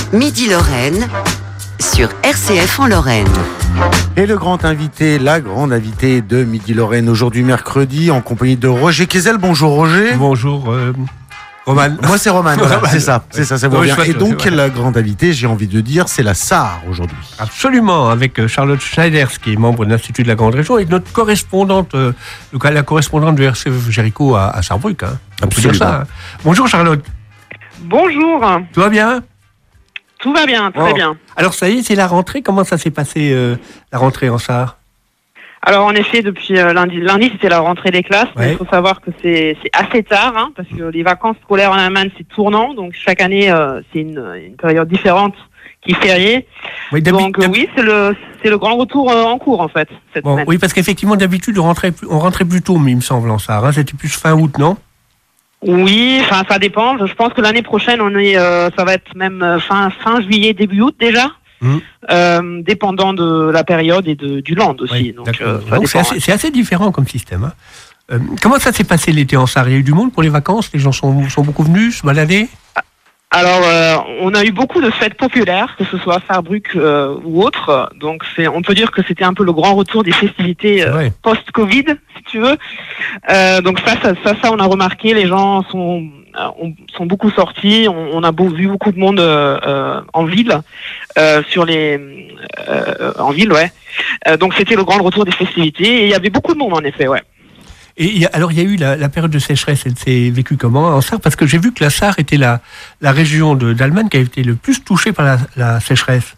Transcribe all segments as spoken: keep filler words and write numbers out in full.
Midi Lorraine sur R C F en Lorraine. Et le grand invité, la grande invitée de Midi Lorraine aujourd'hui mercredi en compagnie de Roger Kezel. Bonjour Roger. Bonjour euh, Roman. Moi c'est Roman, voilà, Roman. c'est ça, c'est ça, ça vous Oui, revient. chouette, Et donc voilà. la grande invitée, j'ai envie de dire, c'est la S A R aujourd'hui. Absolument, avec Charlotte Schneiders, qui est membre de l'Institut de la Grande Région, et notre correspondante, euh, la correspondante de R C F Jéricho à, à Sarrebruck. Hein. On peut dire ça. Hein. Bonjour Charlotte. Bonjour, Tout va bien? tout va bien, très Oh. bien. Alors ça y est, c'est la rentrée. Comment ça s'est passé, euh, la rentrée en S A R? Alors en effet, depuis euh, lundi, lundi c'était la rentrée des classes, mais Ouais. il faut savoir que c'est c'est assez tard, hein, parce que les vacances scolaires en Allemagne c'est tournant, donc chaque année euh, c'est une, une période différente qui est fériée. Oui, d'habi- Donc euh, d'hab- oui, c'est le c'est le grand retour euh, en cours en fait cette Bon, semaine. oui, parce qu'effectivement, d'habitude, on rentrait, plus- on rentrait plus tôt, mais il me semble, en S A R. Hein. C'était plus fin août, non? Oui, enfin ça dépend. Je pense que l'année prochaine on est, euh, ça va être même euh, fin fin juillet début août déjà. Mhm. Euh, dépendant de la période et de, du land aussi. Oui, donc d'accord. euh, ça Donc, c'est dépend, assez, c'est assez différent comme système. Hein. Euh, comment ça s'est passé l'été en S A R? Il y a eu du monde pour les vacances? Les gens sont, sont beaucoup venus se balader? Alors, euh, on a eu beaucoup de fêtes populaires, que ce soit à Sarrebruck euh, ou autre. Donc, c'est, on peut dire que c'était un peu le grand retour des festivités C'est euh, vrai. post-Covid, si tu veux. Euh, donc ça, ça, ça, ça, on a remarqué. Les gens sont, euh, ont- sont beaucoup sortis. On, on a beau- vu beaucoup de monde euh, euh, en ville, euh, sur les, euh, en ville, ouais. Euh, donc, c'était le grand retour des festivités. Et il y avait beaucoup de monde, en effet, ouais. Et il y a- alors, il y a eu la, la période de sécheresse, elle s'est vécue comment en S A R? Parce que j'ai vu que la S A R était la, la région de, d'Allemagne qui a été le plus touchée par la, la sécheresse.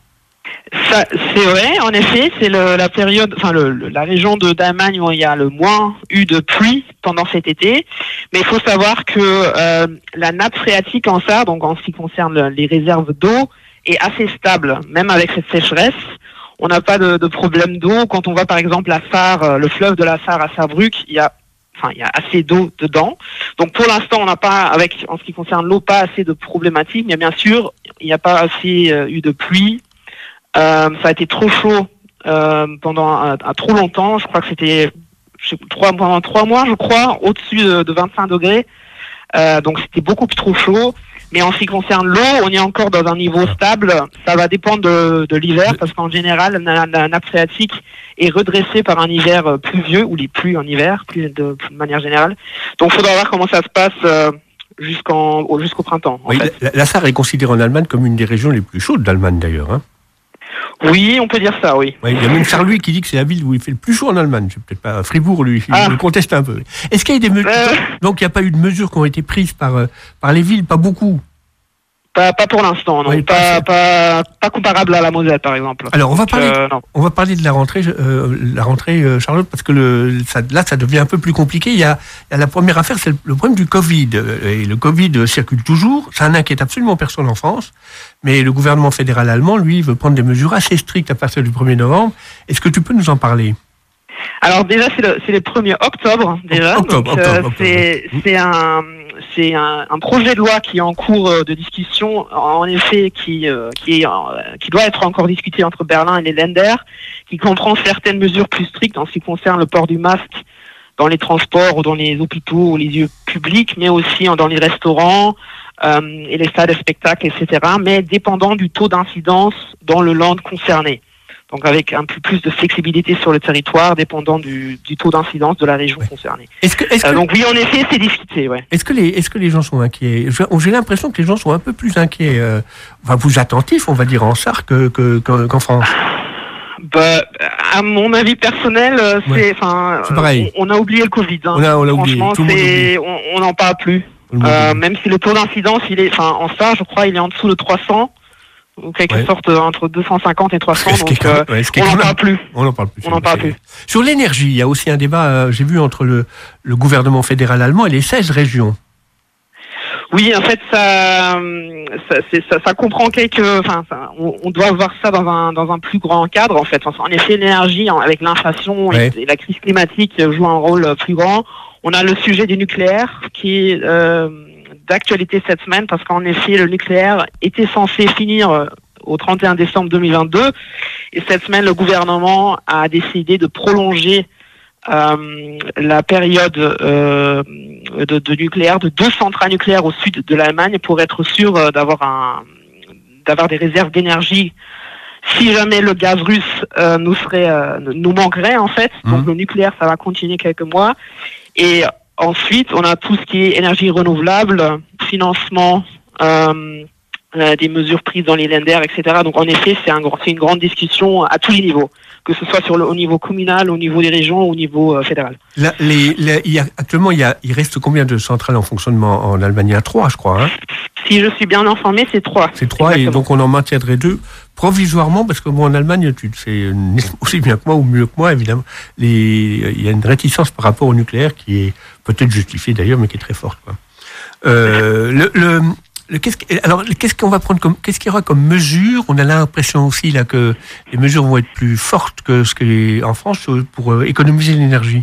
Ça, c'est vrai, en effet, c'est le, la période, enfin le, le- la région de d'Allemagne où il y a le moins eu de pluie pendant cet été. Mais il faut savoir que euh, la nappe phréatique en S A R, donc en ce qui concerne le- les réserves d'eau, est assez stable, même avec cette sécheresse. On n'a pas de, de problème d'eau. Quand on voit par exemple la S A R, euh, le fleuve de la S A R à Sarrebruck, il y a, enfin, il y a assez d'eau dedans. Donc pour l'instant, on n'a pas, avec en ce qui concerne l'eau, pas assez de problématiques. Mais bien sûr, il n'y a pas assez euh, eu de pluie. Euh, ça a été trop chaud euh, pendant un, un trop longtemps. Je crois que c'était je sais, trois, pendant trois mois, je crois, au-dessus de, de vingt-cinq degrés. Euh, donc c'était beaucoup trop chaud. Mais en ce qui concerne l'eau, on est encore dans un niveau stable. Ça va dépendre de, de l'hiver, parce qu'en général, la, la nappe phréatique est redressée par un hiver euh, pluvieux, ou les pluies en hiver, plus de, de manière générale. Donc il faudra voir comment ça se passe euh, jusqu'en, au- jusqu'au printemps. En Oui, fait. la, la S A R est considérée en Allemagne comme une des régions les plus chaudes d'Allemagne d'ailleurs. Hein. Oui, on peut dire ça, oui. Ouais, il y a même Charles qui dit que c'est la ville où il fait le plus chaud en Allemagne. C'est peut-être pas Fribourg, lui, il Ah. le conteste un peu. Est-ce qu'il y a eu des mesures? Euh. Donc il n'y a pas eu de mesures qui ont été prises par, euh, par les villes, pas beaucoup. Pas, pas pour l'instant, non. Oui, pas, pas- pas, pas comparable à la Moselle, par exemple. Alors on va Donc, parler, euh, non. on va parler de la rentrée, euh, la rentrée euh, Charlotte, parce que le, ça, là ça devient un peu plus compliqué. Il y a, il y a la première affaire, c'est le, le problème du Covid. Euh, Et le Covid euh, circule toujours. Ça n'inquiète absolument personne en France. Mais le gouvernement fédéral allemand, lui, veut prendre des mesures assez strictes à partir du premier novembre. Est-ce que tu peux nous en parler? Alors déjà, c'est le, c'est le premier octobre, déjà. Octobre, Donc, octobre, euh, octobre. c'est, c'est un, c'est un, un projet de loi qui est en cours euh, de discussion, en effet, qui, euh, qui, est, euh, qui doit être encore discuté entre Berlin et les Länder, qui comprend certaines mesures plus strictes en ce qui concerne le port du masque dans les transports ou dans les hôpitaux ou les lieux publics, mais aussi dans les restaurants euh, et les salles de spectacle, et cetera, mais dépendant du taux d'incidence dans le land concerné. Donc avec un peu plus de flexibilité sur le territoire, dépendant du, du taux d'incidence de la région Ouais. concernée. Est-ce que, est-ce Euh, que, donc oui, en effet, c'est discuté, ouais. est-ce que les, est-ce que les gens sont inquiets? J'ai j'ai l'impression que les gens sont un peu plus inquiets, euh, enfin plus attentifs, on va dire en S A R que, que, que- qu'en France. Bah, à mon avis personnel, euh, Ouais. c'est, enfin, C'est pareil. on, on a oublié le Covid. Hein. On a- on l'a oublié. Franchement, Tout le monde c'est, on on n'en parle plus. Tout le monde Euh, dit. même si le taux d'incidence, il est, enfin, en ça, je crois, il est en dessous de trois cents, ou quelque Ouais. sorte euh, entre deux cent cinquante et trois cents. Ce qui est Donc, quand même- euh, ouais, ce qui est on quand n'en même- parle plus. On n'en parle plus. On n'en parle C'est- plus. Sur l'énergie, il y a aussi un débat, euh, j'ai vu, entre le, le gouvernement fédéral allemand et les seize régions. Oui, en fait, ça, euh, ça, c'est- ça, ça comprend quelques. Enfin, ça- on, on doit voir ça dans un dans un plus grand cadre, en fait. En effet, l'énergie, en- avec l'inflation Ouais. et, et la crise climatique, euh, joue un rôle euh, plus grand. On a le sujet du nucléaire qui est euh, d'actualité cette semaine, parce qu'en effet, le nucléaire était censé finir euh, au trente et un décembre deux mille vingt-deux, et cette semaine, le gouvernement a décidé de prolonger Euh, la période euh, de, de nucléaire, de deux centrales nucléaires au sud de l'Allemagne, pour être sûr euh, d'avoir un d'avoir des réserves d'énergie si jamais le gaz russe euh, nous serait euh, nous manquerait en fait. Mmh. Donc le nucléaire, ça va continuer quelques mois. Et ensuite, on a tout ce qui est énergie renouvelable, financement, euh, euh, des mesures prises dans les Länder, et cetera. Donc en effet, c'est, un, c'est une grande discussion à tous les niveaux, que ce soit sur le, au niveau communal, au niveau des régions, au niveau euh, fédéral. Là, les, les, il y a, actuellement, il, y a, il reste combien de centrales en fonctionnement en Allemagne? Il y a trois, je crois. Hein, si je suis bien informé, c'est trois. C'est trois, exactement. Et donc on en maintiendrait deux provisoirement, parce que moi en Allemagne, tu le sais aussi bien que moi, ou mieux que moi, évidemment, les, il y a une réticence par rapport au nucléaire qui est peut-être justifiée d'ailleurs, mais qui est très forte, quoi. Euh, le, le, le, qu'est-ce, alors, qu'est-ce qu'on va prendre comme, qu'est-ce qu'il y aura comme mesure? On a l'impression aussi là que les mesures vont être plus fortes que ce qui est en France pour euh, économiser l'énergie.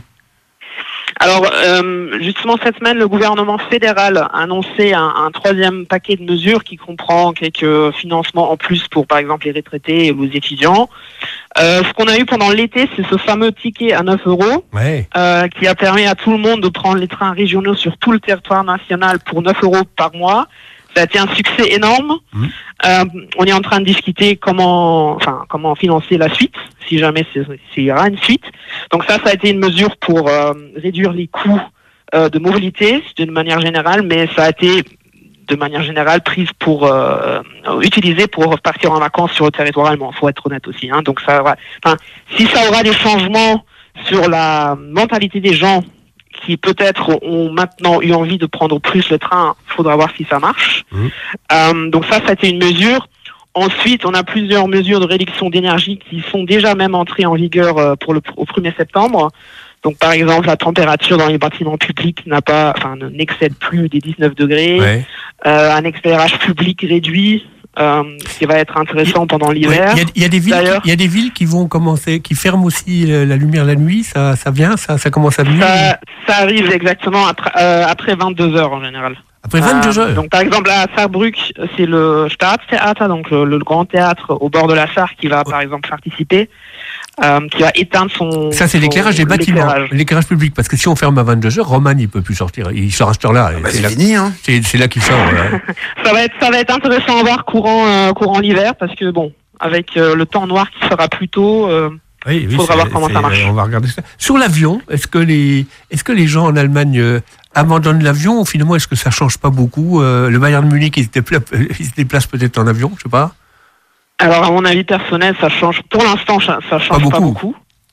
Alors, euh, justement, cette semaine, le gouvernement fédéral a annoncé un, un troisième paquet de mesures qui comprend quelques financements en plus pour, par exemple, les retraités et les étudiants. Euh, ce qu'on a eu pendant l'été, c'est ce fameux ticket à neuf euros, ouais. euh, qui a permis à tout le monde de prendre les trains régionaux sur tout le territoire national pour neuf euros par mois. Ça a été un succès énorme. Mmh. Euh, on est en train de discuter comment, enfin, comment financer la suite, si jamais s'il y aura une suite. Donc ça, ça a été une mesure pour euh, réduire les coûts euh, de mobilité d'une manière générale, mais ça a été de manière générale prise pour euh, utiliser pour partir en vacances sur le territoire allemand. Faut être honnête aussi. Hein. Donc ça, enfin, si ça aura des changements sur la mentalité des gens qui peut-être ont maintenant eu envie de prendre plus le train, il faudra voir si ça marche. Mmh. Euh, donc ça, ça a été une mesure. Ensuite, on a plusieurs mesures de réduction d'énergie qui sont déjà même entrées en vigueur pour le, au premier septembre. Donc par exemple, la température dans les bâtiments publics n'a pas, enfin, n'excède plus des dix-neuf degrés. Ouais. Euh, un éclairage public réduit. Euh, ce qui va être intéressant il, pendant l'hiver. Il y, y, y a des villes, il y a des villes qui vont commencer, qui ferment aussi la lumière la nuit. Ça, ça vient, ça, ça commence à venir. Ça, ça arrive exactement après, euh, après vingt-deux heures en général. Après vingt-deux heures. Euh, donc par exemple à Saarbrück, c'est le Staatstheater, donc le, le grand théâtre au bord de la Sarre, qui va oh. par exemple participer. Euh, qui va éteindre son... Ça, c'est l'éclairage son, des bâtiments, l'éclairage. l'éclairage public. Parce que si on ferme à vingt-deux heures, Roman, il ne peut plus sortir. Il sort à cette heure-là. Ah bah c'est là, fini, hein. C'est, c'est là qu'il sort. Voilà. ça, va être, ça va être intéressant à voir courant, euh, courant l'hiver, parce que, bon, avec euh, le temps noir qui sera plus tôt, euh, oui, il faudra voir comment ça marche. On va regarder ça. Sur l'avion, est-ce que les, est-ce que les gens en Allemagne euh, abandonnent l'avion, ou finalement, est-ce que ça ne change pas beaucoup euh, Le Bayern de Munich, il se déplace, il se déplace peut-être en avion, je ne sais pas. Alors, à mon avis personnel, ça change. Pour l'instant, ça ne change pas beaucoup. Pas beaucoup.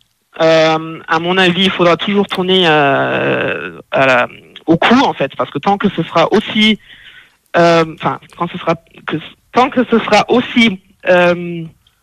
Euh, à mon avis, il faudra toujours tourner euh, à la, au coût, en fait, parce que tant que ce sera aussi, enfin, euh, quand ce sera, que, tant que ce sera aussi, euh,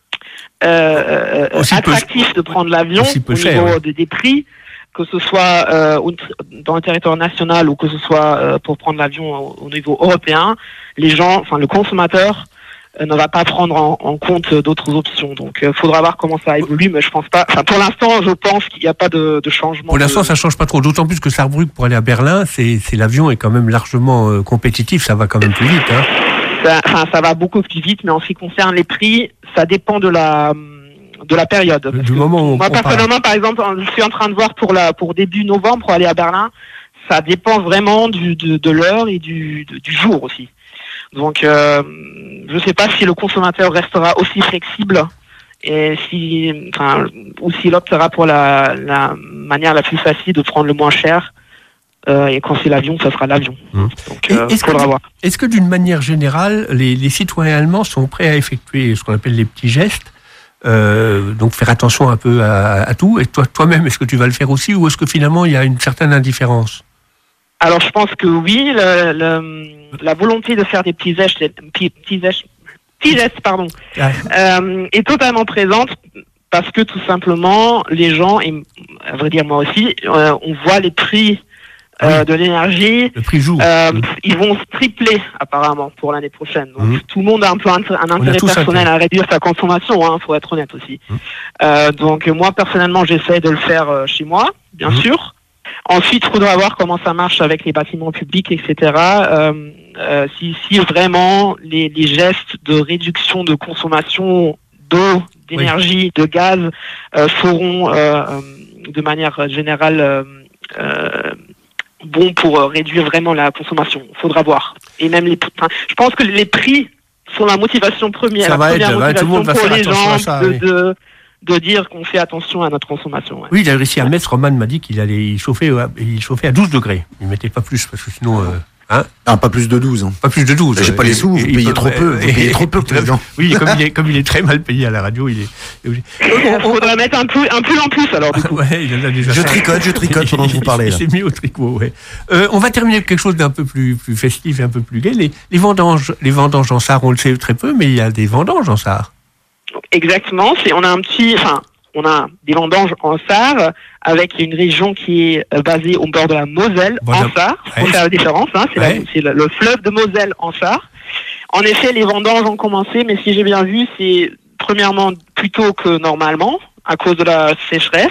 euh, aussi attractif peu, de prendre l'avion au cher, niveau ouais. des, des prix, que ce soit euh, dans le territoire national ou que ce soit euh, pour prendre l'avion au, au niveau européen, les gens, enfin, le consommateur ne va pas prendre en, en compte d'autres options. Donc, il euh, faudra voir comment ça évolue, mais je pense pas... Enfin, pour l'instant, je pense qu'il n'y a pas de, de changement. Pour l'instant, de... ça change pas trop. D'autant plus que Saarbrück, pour aller à Berlin, c'est, c'est l'avion est quand même largement euh, compétitif. Ça va quand même plus vite. Hein. Ça, enfin, ça va beaucoup plus vite, mais en ce qui concerne les prix, ça dépend de la... de la période. Du moment où moi, on personnellement, par exemple, je suis en train de voir pour, la, pour début novembre, pour aller à Berlin, ça dépend vraiment du, de, de l'heure et du, de, du jour aussi. Donc, euh, je ne sais pas si le consommateur restera aussi flexible et si, enfin, ou s'il optera pour la, la manière la plus facile de prendre le moins cher. Euh, et quand c'est l'avion, ça sera l'avion. Mmh. Donc, euh, est-ce, que, voir. est-ce que d'une manière générale, les, les citoyens allemands sont prêts à effectuer ce qu'on appelle les petits gestes, euh, donc faire attention un peu à, à tout. Et toi, toi-même, est-ce que tu vas le faire aussi, ou est-ce que finalement il y a une certaine indifférence? Alors, je pense que oui, le, le, la volonté de faire des petits gestes, petits, petits gestes, petits gestes pardon, ouais. euh, est totalement présente parce que tout simplement, les gens, et à vrai dire moi aussi, euh, on voit les prix euh, oui. de l'énergie, le prix joue. Euh, mmh. Ils vont se tripler apparemment pour l'année prochaine. Donc, mmh. tout le monde a un peu un, un intérêt personnel à réduire sa consommation, hein, faut être honnête aussi. Mmh. Euh, donc moi personnellement, j'essaie de le faire euh, chez moi, bien mmh. sûr. Ensuite, il faudra voir comment ça marche avec les bâtiments publics, et cetera. Euh, euh, si, si vraiment les, les gestes de réduction de consommation d'eau, d'énergie, oui. de gaz euh, seront euh, de manière générale euh, euh, bons pour réduire vraiment la consommation. Il faudra voir. Et même les, enfin, je pense que les prix sont la motivation première, Ça la va première être, ouais, tout le motivation monde va pour faire les attention gens à ça, de, oui. de, de dire qu'on fait attention à notre consommation. Ouais. Oui, il a réussi à mettre, Roman m'a dit qu'il allait il chauffait, il chauffait à douze degrés. Il ne mettait pas plus, parce que sinon... Euh, hein Ah, pas plus de douze. Hein. Pas plus de douze. J'ai pas les sous, vous Et- payez et- trop peu, vous et- payez trop peu, président. Oui, comme il, est, comme il est très mal payé à la radio, il est... Il faudrait mettre un pull, un pull en plus alors du coup. Ouais, il en a déjà Je fait. tricote, je tricote pendant que vous parlez, là. Il s'est mis au tricot, ouais. Euh, on va terminer avec quelque chose d'un peu plus, plus festif et un peu plus gai. Les, les vendanges, les vendanges en Sarre, on le sait très peu, mais il y a des vendanges en Sarre. Exactement, c'est on a un petit, enfin, on a des vendanges en Sarre avec une région qui est euh, basée au bord de la Moselle Bon, en ouais. Sarre. Faut faire la différence, hein, c'est, Ouais. la- c'est le, le fleuve de Moselle en Sarre. En effet, les vendanges ont commencé, mais si j'ai bien vu, c'est premièrement plus tôt que normalement à cause de la sécheresse.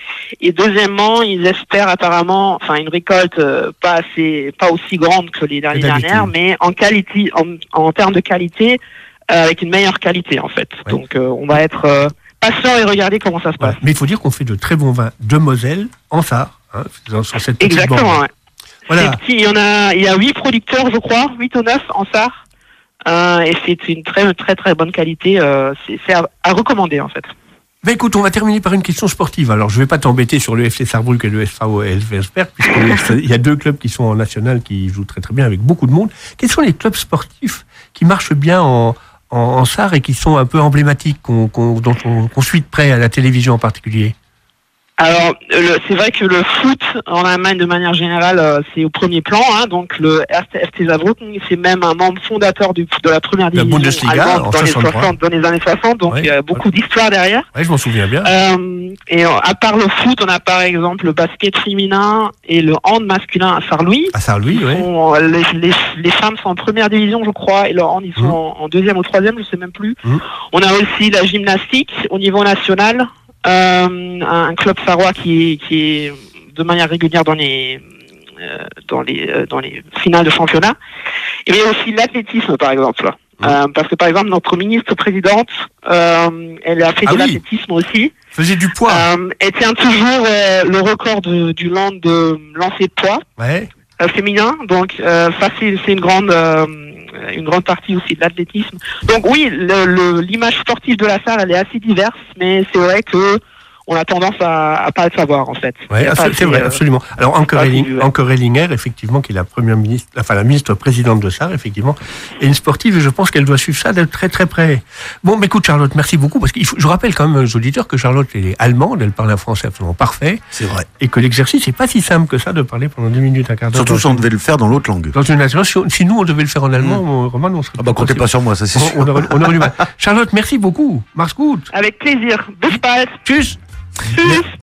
Et deuxièmement, ils espèrent apparemment, enfin, une récolte euh, pas assez, pas aussi grande que les dernières, d'habitude. dernières, mais en qualité, en, en termes de qualité, euh, avec une meilleure qualité en fait. Ouais. Donc, euh, on va être euh, patient et regarder comment ça se passe. Voilà. Mais il faut dire qu'on fait de très bons vins de Moselle en Sarre, hein, dans, sur cette petite Exactement. bande. Ouais. Voilà. C'est petit, il y en a, il y a huit producteurs, je crois, huit ou neuf en Sarre, euh, et c'est une très très très bonne qualité. Euh, c'est, c'est à, à recommander en fait. Ben écoute, on va terminer par une question sportive. Alors, je ne vais pas t'embêter sur le F C Sarrebruck et le F A O Elversberg, puisqu'il y a deux clubs qui sont en national qui jouent très très bien avec beaucoup de monde. Quels sont les clubs sportifs qui marchent bien en, en, en Sarre et qui sont un peu emblématiques, qu'on, qu'on, dont on, qu'on suit de près à la télévision en particulier? Alors, le, c'est vrai que le foot en Allemagne, de manière générale, euh, c'est au premier plan. Hein, donc, le F C Saarbrücken, c'est même un membre fondateur du, de la première La division Bundesliga, allemande en dans les, soixante-trois. soixante, dans les années soixante. Donc, Ouais. il y a beaucoup d'histoire derrière. Oui, je m'en souviens bien. Euh, et euh, à part le foot, on a par exemple le basket féminin et le hand masculin à Sarre-Louis. À Sarre-Louis, Ils oui. sont, euh, les, les, les femmes sont en première division, je crois, et le hand, ils sont Mhm. en, en deuxième ou troisième, je sais même plus. Mhm. On a aussi la gymnastique au niveau national, euh, un, un club sarrois qui est, qui est de manière régulière dans les, euh, dans les, euh, dans les finales de championnat. Et il y a aussi l'athlétisme, par exemple. Mhm. Euh, parce que, par exemple, notre ministre-présidente, euh, elle a fait Ah de oui. l'athlétisme aussi. Faisait du poids. Euh, elle tient toujours euh, le record de, du land de lancer de poids Ouais. euh, féminin. Donc euh, ça c'est, c'est une grande euh, une grande partie aussi de l'athlétisme. Donc oui, le, le, l'image sportive de la Sarre elle est assez diverse, mais c'est vrai que on a tendance à, à pas le savoir en fait. Ouais, Il y a absolu- pas c'est assez, vrai, euh, absolument. Alors, Anke pas Relling- vu, ouais. Anke Rellinger, effectivement, qui est la première ministre, enfin la ministre présidente de Sarre, effectivement, est une sportive et je pense qu'elle doit suivre ça de très très près. Bon, mais écoute, Charlotte, merci beaucoup parce que je rappelle quand même aux auditeurs que Charlotte elle est allemande, elle parle un français absolument parfait C'est vrai. et que l'exercice n'est pas si simple que ça de parler pendant dix minutes, un quart d'heure. Surtout dans si on une- devait le faire dans l'autre langue. dans une nation. Si, si nous on devait le faire en allemand, on- Roman, on serait Ah bah comptez pas sur moi, ça c'est sûr. on, on aurait, on aurait du mal. Charlotte, merci beaucoup. Mars gut. Avec plaisir. Bis bald. Tschüss. Tschüss.